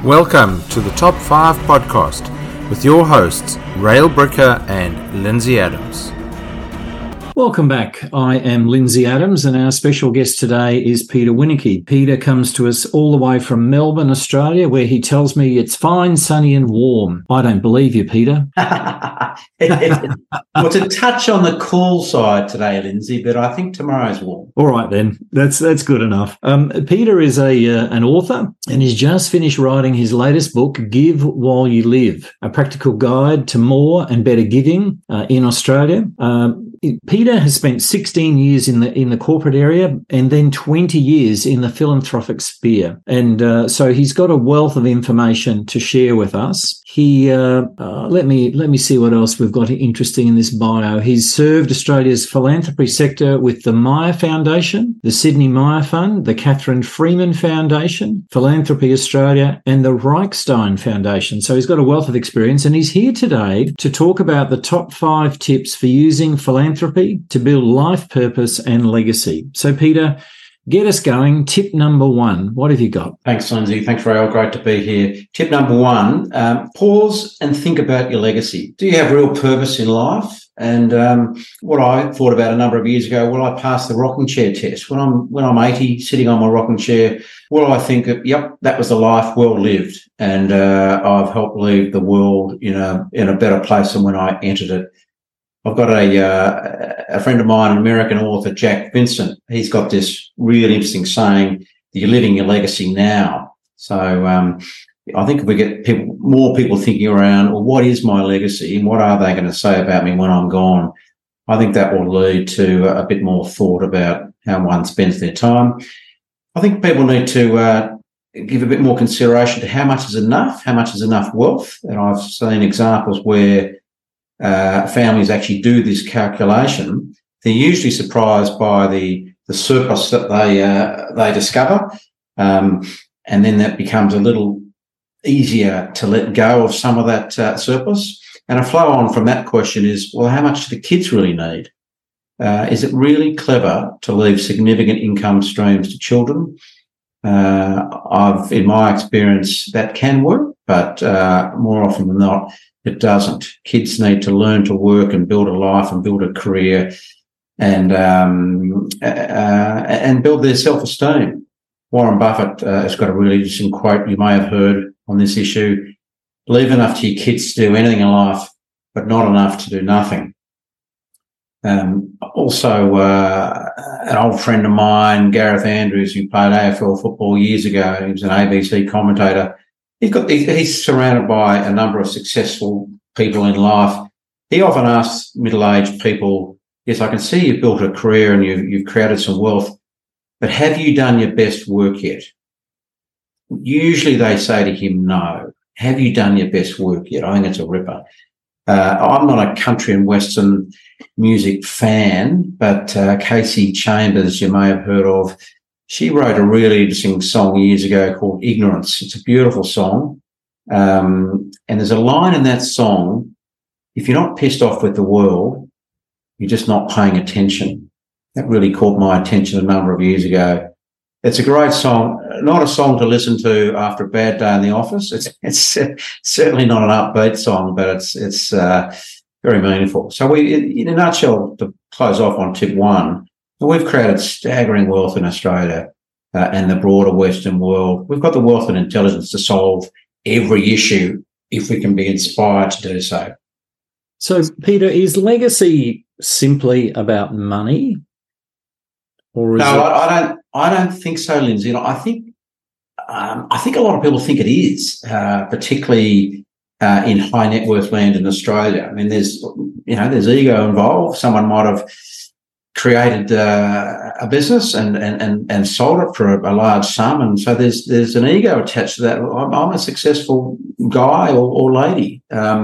Welcome to the Top 5 podcast with your hosts, Rael Bricker and Lindsay Adams. Welcome back. I am Lindsay Adams and our special guest today is Peter Winicky. Peter comes to us all the way from Melbourne, Australia, where he tells me it's fine, sunny and warm. I don't believe you, Peter. Well, it's a touch on the cool side today, Lindsay, but I think tomorrow's warm. All right, then. That's good enough. Peter is an author and he's just finished writing his latest book, Give While You Live, a practical guide to more and better giving in Australia. Peter has spent 16 years in the corporate area and then 20 years in the philanthropic sphere. And so he's got a wealth of information to share with us. Let me see what else we've got interesting in this bio. He's served Australia's philanthropy sector with the Myer Foundation, the Sydney Myer Fund, the Catherine Freeman Foundation, Philanthropy Australia, and the Reichstein Foundation. So he's got a wealth of experience, and he's here today to talk about the top 5 tips for using philanthropy to build life purpose and legacy. So, Peter, get us going. Tip number 1. What have you got? Thanks, Lindsay. Thanks, Rael. Great to be here. Tip number 1, pause and think about your legacy. Do you have real purpose in life? And what I thought about a number of years ago, will I pass the rocking chair test? When I'm 80, sitting on my rocking chair, will I think, yep, that was a life well lived, and I've helped leave the world in a better place than when I entered it. I've got a friend of mine, an American author, Jack Vincent. He's got this really interesting saying that you're living your legacy now. So I think if we get more people thinking around, well, what is my legacy and what are they going to say about me when I'm gone? I think that will lead to a bit more thought about how one spends their time. I think people need to give a bit more consideration to how much is enough wealth. And I've seen examples where families actually do this calculation. They're usually surprised by the surplus that they discover, and then that becomes a little easier to let go of some of that surplus. And a flow on from that question is, well, how much do the kids really need? Is it really clever to leave significant income streams to children? In my experience, that can work, but more often than not, it doesn't. Kids need to learn to work and build a life and build a career and build their self-esteem. Warren Buffett has got a really interesting quote you may have heard on this issue. Leave enough to your kids to do anything in life, but not enough to do nothing. Also, an old friend of mine, Gareth Andrews, who played AFL football years ago, he was an ABC commentator. He's surrounded by a number of successful people in life. He often asks middle-aged people, yes, I can see you've built a career and you've created some wealth, but have you done your best work yet? Usually they say to him, no. Have you done your best work yet? I think it's a ripper. I'm not a country and Western music fan, but Casey Chambers, you may have heard of, she wrote a really interesting song years ago called Ignorance. It's a beautiful song. And there's a line in that song, if you're not pissed off with the world, you're just not paying attention. That really caught my attention a number of years ago. It's a great song, not a song to listen to after a bad day in the office. It's certainly not an upbeat song, but it's very meaningful. So in a nutshell, to close off on tip 1, we've created staggering wealth in Australia and the broader Western world. We've got the wealth and intelligence to solve every issue if we can be inspired to do so. So, Peter, is legacy simply about money? Or is I don't think so, Lindsay. I think a lot of people think it is, particularly in high net worth land in Australia. I mean, there's ego involved. Someone might have created a business and sold it for a large sum, and so there's an ego attached to that. I'm a successful guy or lady,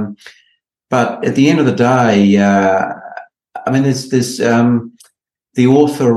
but at the end of the day, there's the author,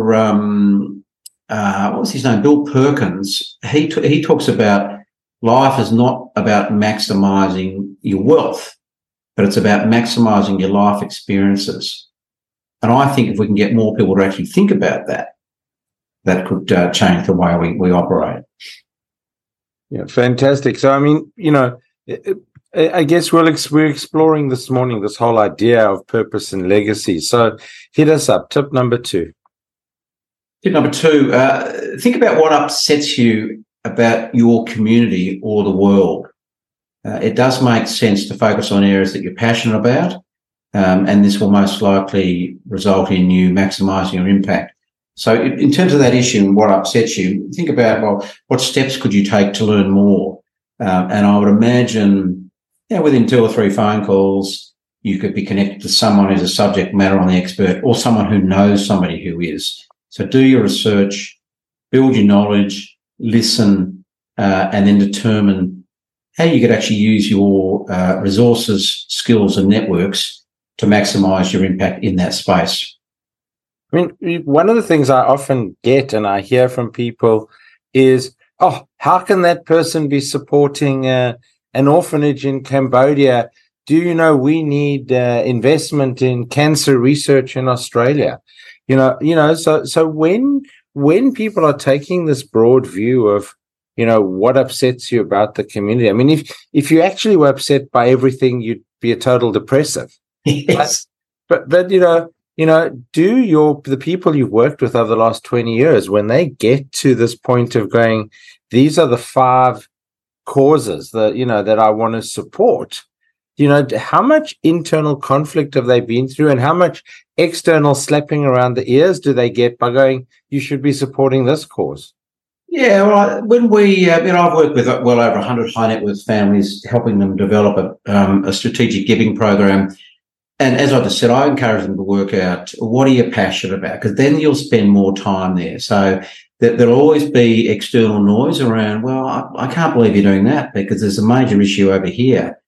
what was his name? Bill Perkins. He talks about life is not about maximising your wealth, but it's about maximising your life experiences. And I think if we can get more people to actually think about that, that could change the way we operate. Yeah, fantastic. So, I mean, I guess we're exploring this morning this whole idea of purpose and legacy. So, hit us up. Tip number 2. Tip number 2, think about what upsets you about your community or the world. It does make sense to focus on areas that you're passionate about, and this will most likely result in you maximising your impact. So in terms of that issue and what upsets you, think about, well, what steps could you take to learn more? And I would imagine, within 2 or 3 phone calls, you could be connected to someone who's a subject matter on the expert or someone who knows somebody who is. So do your research, build your knowledge, listen, and then determine how you could actually use your resources, skills and networks to maximise your impact in that space. I mean, one of the things I often get and I hear from people is, oh, how can that person be supporting an orphanage in Cambodia? Do you know we need investment in cancer research in Australia? So when people are taking this broad view of, what upsets you about the community, I mean, if you actually were upset by everything, you'd be a total depressive. Yes. But do the people you've worked with over the last 20 years, when they get to this point of going, these are the 5 causes that I want to support, how much internal conflict have they been through and how much external slapping around the ears do they get by going, you should be supporting this cause? Yeah, well, when I've worked with well over 100 high net worth families, helping them develop a strategic giving program. And as I just said, I encourage them to work out, what are you passionate about? Because then you'll spend more time there. So there'll always be external noise around, well, I can't believe you're doing that because there's a major issue over here.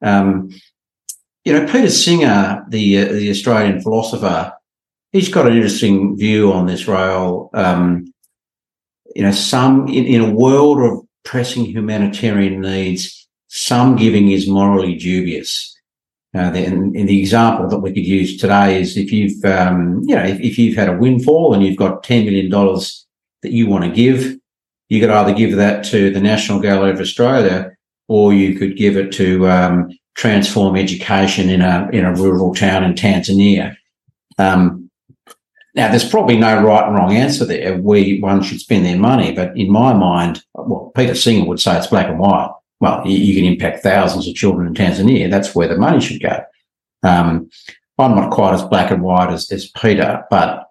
Peter Singer, the Australian philosopher, he's got an interesting view on this, Rael. Some in a world of pressing humanitarian needs, some giving is morally dubious. In the example that we could use today is if you've had a windfall and you've got $10 million that you want to give, you could either give that to the National Gallery of Australia, or you could give it to transform education in a rural town in Tanzania. Now, there's probably no right and wrong answer there. One should spend their money, but in my mind, well, Peter Singer would say it's black and white. Well, you can impact thousands of children in Tanzania. That's where the money should go. I'm not quite as black and white as Peter, but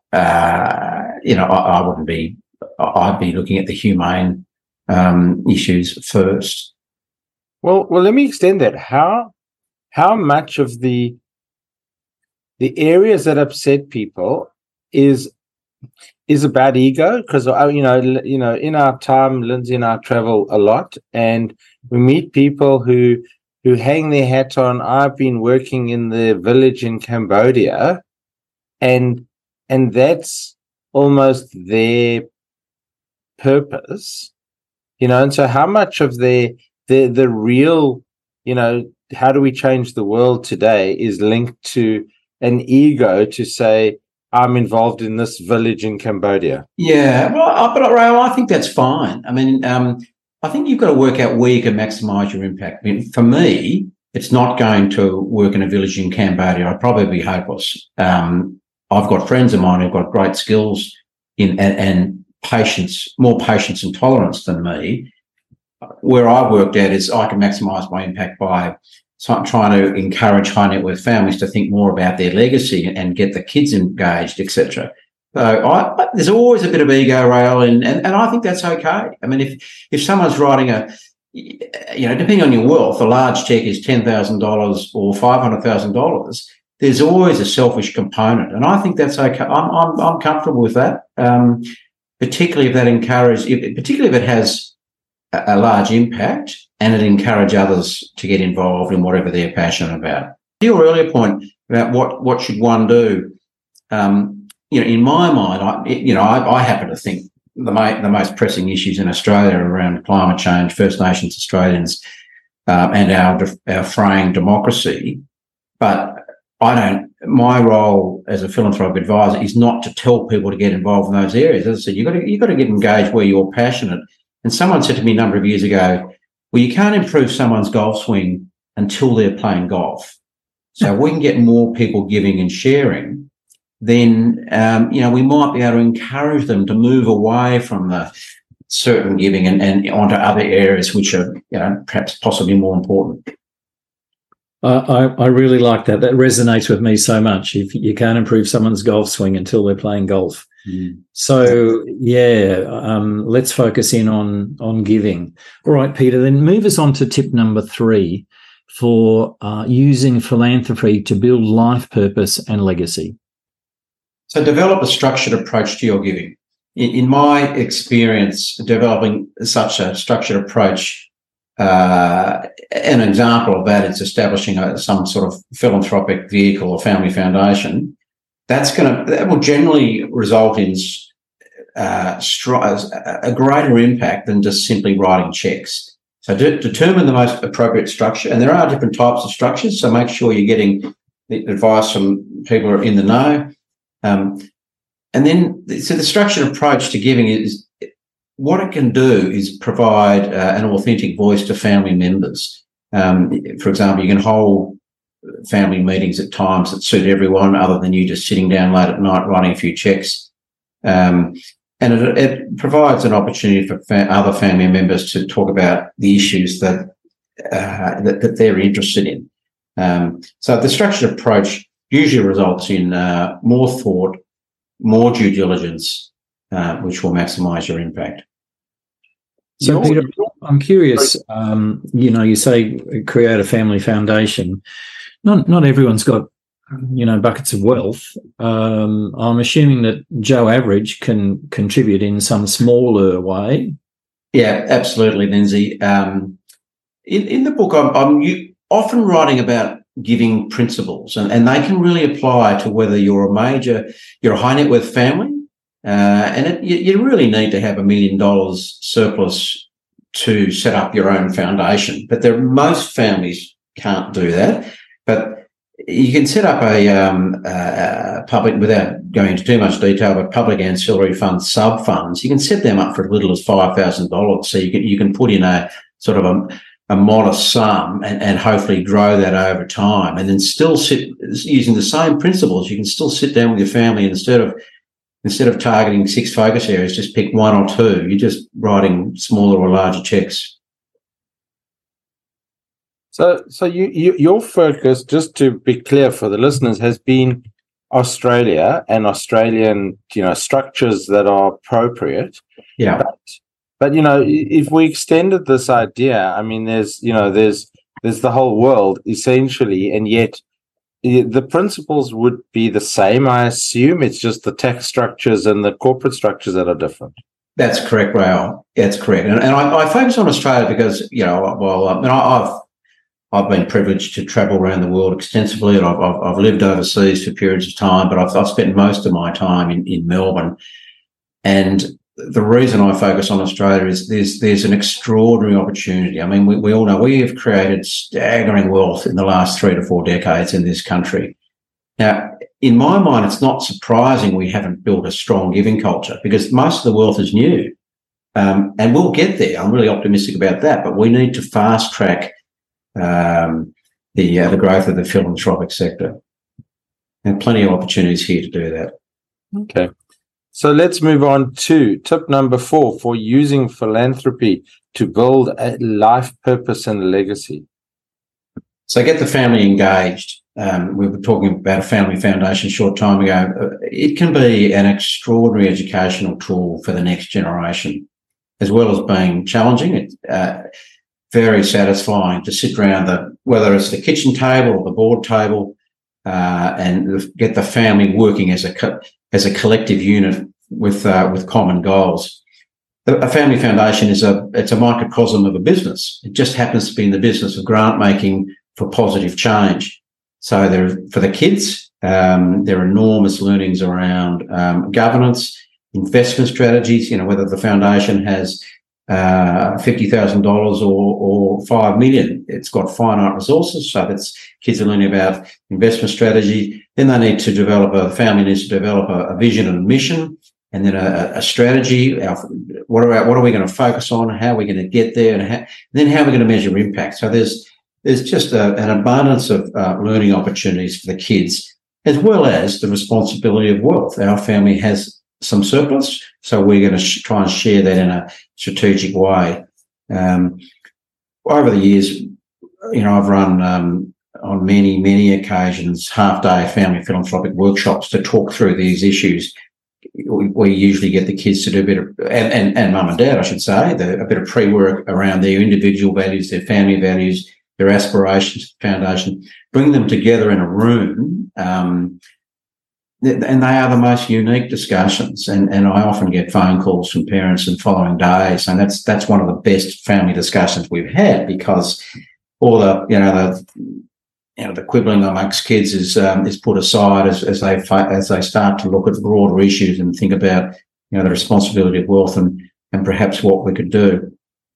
I wouldn't be. I'd be looking at the humane issues first. Well, let me extend that. How much of the areas that upset people is about ego? Because in our time, Lindsay and I travel a lot, and we meet people who hang their hat on, I've been working in the village in Cambodia, and that's almost their purpose, and so how much of the real, how do we change the world today is linked to an ego to say, I'm involved in this village in Cambodia? Yeah, but Rael, I think that's fine. I mean, I think you've got to work out where you can maximise your impact. I mean, for me, it's not going to work in a village in Cambodia. I'd probably be hopeless. I've got friends of mine who've got great skills and patience, more patience and tolerance than me. Where I've worked at is I can maximise my impact by trying to encourage high net worth families to think more about their legacy and get the kids engaged, etc. So there's always a bit of ego, Rael, and I think that's okay. I mean, if someone's writing depending on your wealth, a large check is $10,000 or $500,000. There's always a selfish component, and I think that's okay. I'm comfortable with that, particularly if it has a large impact and it encourage others to get involved in whatever they're passionate about. Your earlier point about what should one do, in my mind, I happen to think the most pressing issues in Australia are around climate change, First Nations Australians, and our fraying democracy. But my role as a philanthropic advisor is not to tell people to get involved in those areas. As I said, you've got to get engaged where you're passionate And someone said to me a number of years ago, well, you can't improve someone's golf swing until they're playing golf. So if we can get more people giving and sharing, then, we might be able to encourage them to move away from the certain giving and onto other areas which are, perhaps possibly more important. I really like that. That resonates with me so much. If you can't improve someone's golf swing until they're playing golf. So, let's focus in on giving. All right, Peter, then move us on to tip number 3 for using philanthropy to build life purpose and legacy. So develop a structured approach to your giving. In my experience, developing such a structured approach, an example of that is establishing some sort of philanthropic vehicle or family foundation. That will generally result in a greater impact than just simply writing checks. So determine the most appropriate structure, and there are different types of structures. So make sure you're getting the advice from people who are in the know. And then, so the structured approach to giving is what it can do is provide an authentic voice to family members. For example, you can hold family meetings at times that suit everyone other than you just sitting down late at night writing a few checks. And it provides an opportunity for other family members to talk about the issues that they're interested in. So the structured approach usually results in more thought, more due diligence, which will maximise your impact. So, Peter, I'm curious, you say create a family foundation. Not everyone's got, buckets of wealth. I'm assuming that Joe Average can contribute in some smaller way. Yeah, absolutely, Lindsay. In the book, I'm often writing about giving principles, and they can really apply to whether you're a high net worth family, you really need to have $1 million surplus to set up your own foundation. But most families can't do that. But you can set up a public, without going into too much detail, but public ancillary fund sub-funds. You can set them up for as little as $5,000. So you can put in a sort of a modest sum and hopefully grow that over time, and then still sit using the same principles. You can still sit down with your family, and instead of targeting 6 focus areas, just pick 1 or 2. You're just writing smaller or larger checks. So your focus, just to be clear for the listeners, has been Australia and Australian, structures that are appropriate. Yeah. But if we extended this idea, I mean, there's the whole world essentially, and yet the principles would be the same. I assume it's just the tax structures and the corporate structures that are different. That's correct, Raoul. That's correct. And I focus on Australia because, I've been privileged to travel around the world extensively, and I've lived overseas for periods of time, but I've spent most of my time in Melbourne. And the reason I focus on Australia is there's an extraordinary opportunity. I mean, we all know we have created staggering wealth in the last 3 to 4 decades in this country. Now, in my mind, it's not surprising we haven't built a strong giving culture, because most of the wealth is new. And we'll get there. I'm really optimistic about that, but we need to fast track the growth of the philanthropic sector. And plenty of opportunities here to do that. Okay. So let's move on to tip number 4 for using philanthropy to build a life purpose and legacy. So get the family engaged. We were talking about a family foundation a short time ago. It can be an extraordinary educational tool for the next generation, as well as being challenging. It's very satisfying to sit around whether it's the kitchen table or the board table, and get the family working as a collective unit with common goals. A family foundation it's a microcosm of a business. It just happens to be in the business of grant making for positive change. So for the kids, there are enormous learnings around governance, investment strategies. Whether the foundation has $50,000 or $5 million. It's got finite resources, so kids are learning about investment strategy. Then the family needs to develop a vision and a mission. and then a strategy. What are we going to focus on? How are we going to get there? And then how are we going to measure impact? So there's just an abundance of learning opportunities for the kids, as well as the responsibility of wealth. Our family has some surplus, so we're going to try and share that in a strategic way. Over the years, I've run on many occasions half-day family philanthropic workshops to talk through these issues. We usually get the kids to do a bit of, and mum and dad, I should say, a bit of pre-work around their individual values, their family values, their aspirations, foundation, bring them together in a room, and they are the most unique discussions. And I often get phone calls from parents in following days, and that's one of the best family discussions we've had, because all the quibbling amongst kids is put aside as they start to look at broader issues and think about the responsibility of wealth and perhaps what we could do.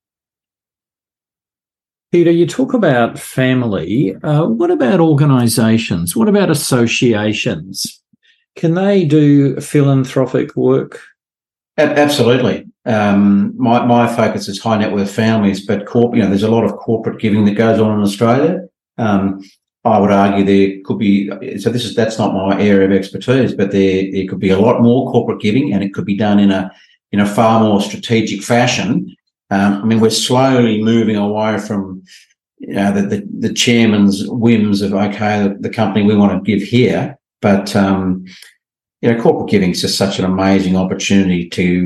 Peter, you talk about family. What about organisations? What about associations? Can they do philanthropic work? Absolutely. My focus is high net worth families, but there's a lot of corporate giving that goes on in Australia. I would argue there could be, that's not my area of expertise, but there could be a lot more corporate giving, and it could be done in a far more strategic fashion. We're slowly moving away from the chairman's whims of, okay, the company we want to give here, but corporate giving is just such an amazing opportunity to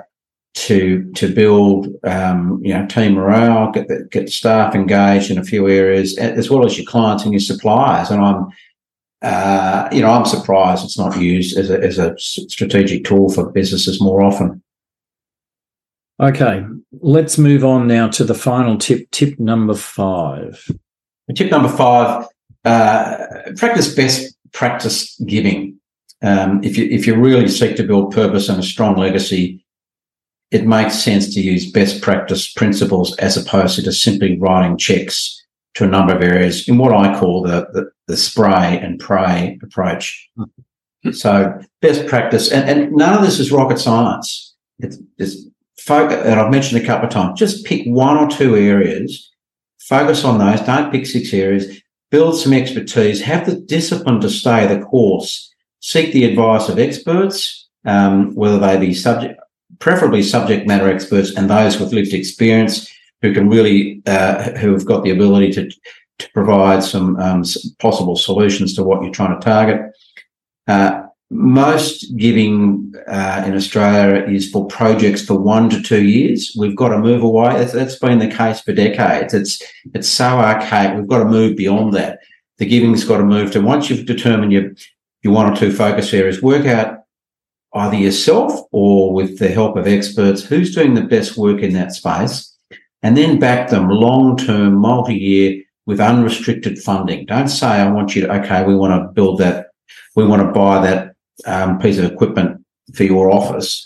build team morale, get staff engaged in a few areas, as well as your clients and your suppliers. And I'm surprised it's not used as a strategic tool for businesses more often. Okay, let's move on now to the final tip. Tip number 5. Tip number 5: practice best practice giving. If you really seek to build purpose and a strong legacy, it makes sense to use best practice principles as opposed to just simply writing checks to a number of areas in what I call the spray and pray approach. So best practice, and none of this is rocket science. It's focus, and I've mentioned a couple of times, just pick 1 or 2 areas, focus on those, don't pick 6 areas, build some expertise, have the discipline to stay the course, seek the advice of experts, whether they be preferably subject matter experts and those with lived experience who can really, who have got the ability to provide some possible solutions to what you're trying to target. Most giving in Australia is for projects for 1 to 2 years. We've got to move away. That's been the case for decades. It's so archaic. We've got to move beyond that. The giving's got to move to, once you've determined your 1 or 2 focus areas, work out either yourself or with the help of experts who's doing the best work in that space, and then back them long-term, multi-year with unrestricted funding. Don't say, I want you to, okay, we want to build that, we want to buy that piece of equipment for your office.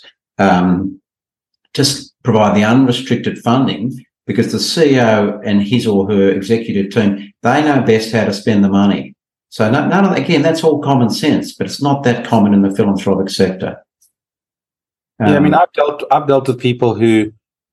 Just provide the unrestricted funding, because the CEO and his or her executive team, they know best how to spend the money. So none of that, again, that's all common sense, but it's not that common in the philanthropic sector. I've dealt with people who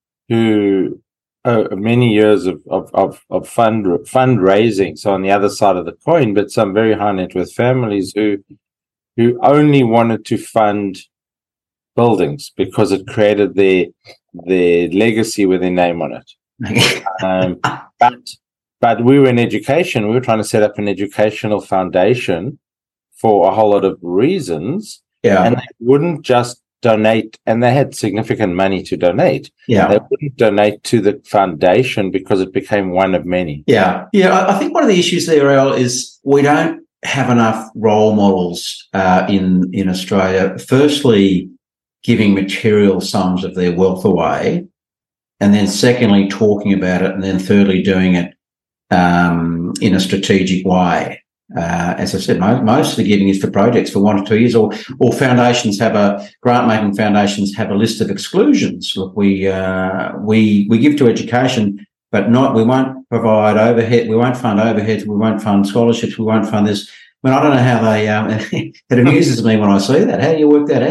many years of fundraising. So on the other side of the coin, but some very high net worth families who only wanted to fund buildings because it created their legacy with their name on it. But we were in education. We were trying to set up an educational foundation for a whole lot of reasons. Yeah. And they wouldn't just donate, and they had significant money to donate. Yeah. They wouldn't donate to the foundation because it became one of many. Yeah. Yeah. I think one of the issues there, Al, is we don't have enough role models in Australia. Firstly, giving material sums of their wealth away, and then secondly, talking about it, and then thirdly, doing it in a strategic way. As I said, most of the giving is for projects for 1 to 2 years, or foundations grant-making foundations have a list of exclusions. Look, we give to education, but we won't provide overhead. We won't fund overheads. We won't fund scholarships. We won't fund this. I don't know how they. It amuses me when I see that. How do you work that out?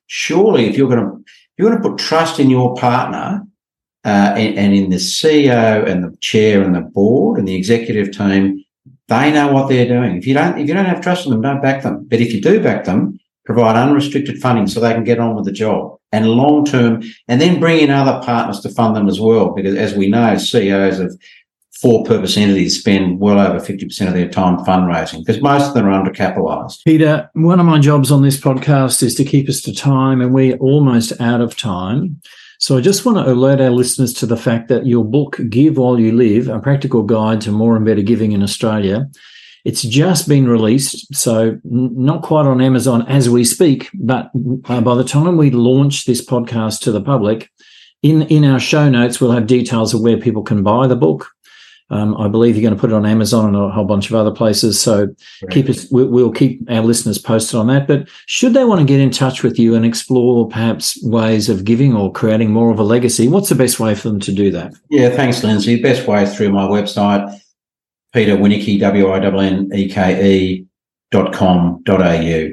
surely if you're going to put trust in your partner and in the CEO and the chair and the board and the executive team, they know what they're doing. If you don't have trust in them, don't back them. But if you do back them, provide unrestricted funding so they can get on with the job and long term, and then bring in other partners to fund them as well. Because as we know, CEOs of for-purpose entities spend well over 50% of their time fundraising because most of them are undercapitalised. Peter, one of my jobs on this podcast is to keep us to time, and we're almost out of time. So I just want to alert our listeners to the fact that your book, Give While You Live, A Practical Guide to More and Better Giving in Australia, it's just been released, so not quite on Amazon as we speak, but by the time we launch this podcast to the public, in our show notes, we'll have details of where people can buy the book. I believe you're going to put it on Amazon and a whole bunch of other places. So we'll keep our listeners posted on that. But should they want to get in touch with you and explore perhaps ways of giving or creating more of a legacy, what's the best way for them to do that? Yeah, thanks, Lindsay. The best way is through my website, Peter Winneke, winneke.com.au.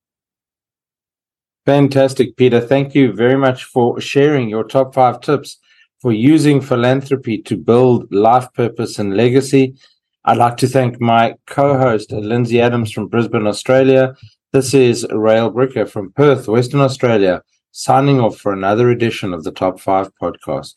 Fantastic, Peter. Thank you very much for sharing your top 5 tips for using philanthropy to build life purpose and legacy. I'd like to thank my co-host, Lindsay Adams from Brisbane, Australia. This is Rael Bricker from Perth, Western Australia, signing off for another edition of the Top 5 podcast.